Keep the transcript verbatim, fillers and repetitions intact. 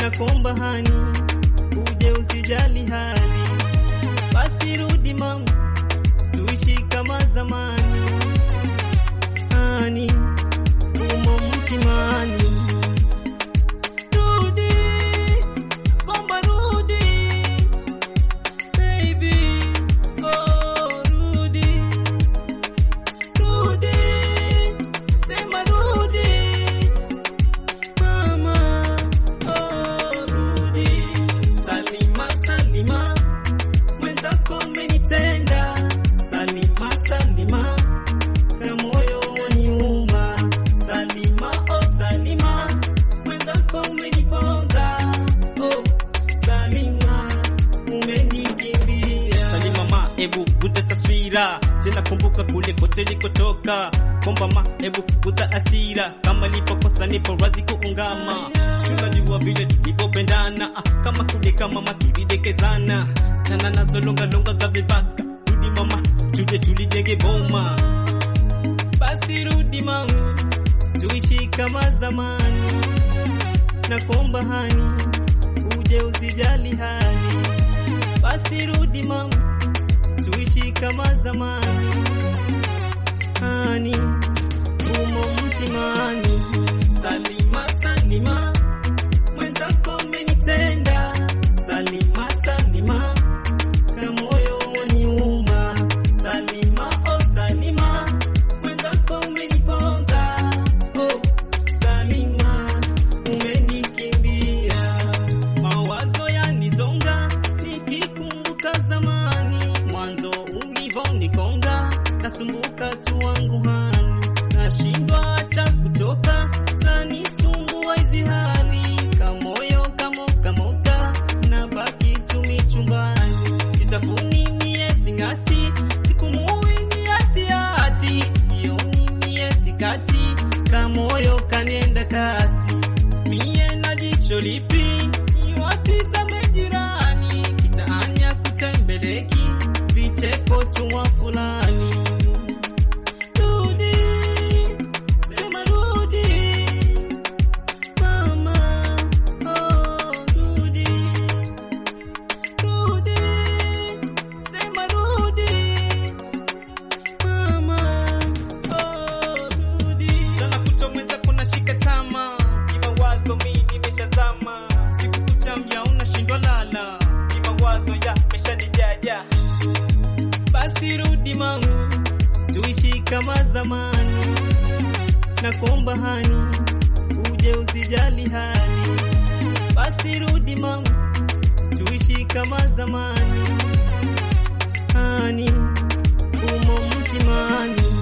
nakuomba hani, uje usijali hali. Basi rudi mama, tuishi kama zamani. Hani, umo mtimani. Rudi, nakuomba rudi, baby. Oh, rudi, rudi, sema rudi, mama. Oh, rudi. Salima, Salima, mwenzako umenitenda. Salima, Salima, kama moyo waniuma. Salima, oh Salima, mwenzako umeniponza. Oh Salima, umenikimbia. Salima ma, ebu vuta taswira, tena kumbuka kule kote likotoka. Komba ma, ebu kuza asira, kama lipokosa nipo razi kuungama. Tunajua vile tulipopendana, kama kule kama makividekezana. Chana nazo longa longa za vibaka. Rudi mama, tuje tulijenge boma. Basi rudi mama, tuishi kama zamani. Nakuomba hani, uje usijali hali. Basi rudi mama, tuishi kama zamani. Hani, umo mtimani. Salima, Salima, mwenzako umenitenda. Salima, Salima, kama moyo waniuma. Salima, oh Salima, mwenzako umeniponza. Oh Salima, umenikimbia. Mawazo yanizonga nikikumbuka zamani. Mwanzo ulivonikonga, nasumbuka tu wangu hani. Nashindwa hata kutoka, zanisumbua hizi hali. Kamoyo kamoka moka, nabaki tumi chumbani. Sitafuni mie singati, sikumui ni hati hati. Sioni mie sikati, kamoyo kanienda kasi. Mie na jicho lipi, ni wapi za mejirani. Kitaanya kutembeleki, vicheko tuwa fulani. Rudi, sema rudi, mama. Oh, rudi, rudi, sema rudi, mama. Oh, rudi. Sana kutomweza kuna shika tama, kima wazo mimi nimetazama. Siku kuchamya unashindwa lala, kima wazo ya meshanijaja. Basi rudi mama, tuishi kama zamani. Nakuomba hani, uje usijali hali. Basi rudi mama, tuishi kama zamani. Hani, umo mtimani.